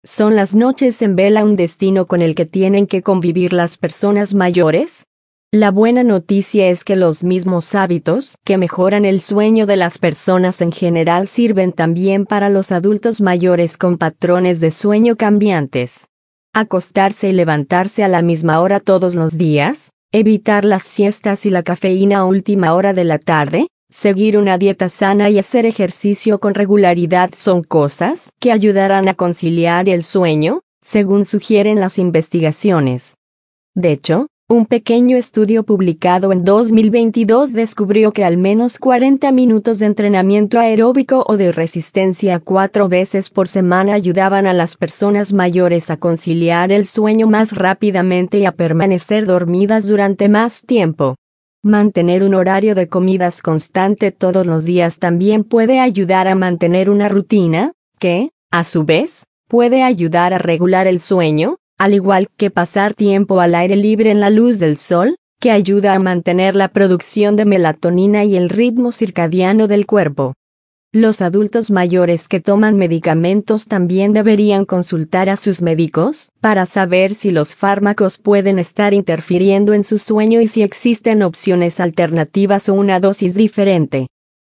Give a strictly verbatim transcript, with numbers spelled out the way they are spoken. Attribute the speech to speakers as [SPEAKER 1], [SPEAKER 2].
[SPEAKER 1] ¿Son las noches en vela un destino con el que tienen que convivir las personas mayores? La buena noticia es que los mismos hábitos que mejoran el sueño de las personas en general sirven también para los adultos mayores con patrones de sueño cambiantes. Acostarse y levantarse a la misma hora todos los días, evitar las siestas y la cafeína a última hora de la tarde, seguir una dieta sana y hacer ejercicio con regularidad son cosas que ayudarán a conciliar el sueño, según sugieren las investigaciones. De hecho, un pequeño estudio publicado en dos mil veintidós descubrió que al menos cuarenta minutos de entrenamiento aeróbico o de resistencia cuatro veces por semana ayudaban a las personas mayores a conciliar el sueño más rápidamente y a permanecer dormidas durante más tiempo. Mantener un horario de comidas constante todos los días también puede ayudar a mantener una rutina, que, a su vez, puede ayudar a regular el sueño, al igual que pasar tiempo al aire libre en la luz del sol, que ayuda a mantener la producción de melatonina y el ritmo circadiano del cuerpo. Los adultos mayores que toman medicamentos también deberían consultar a sus médicos para saber si los fármacos pueden estar interfiriendo en su sueño y si existen opciones alternativas o una dosis diferente.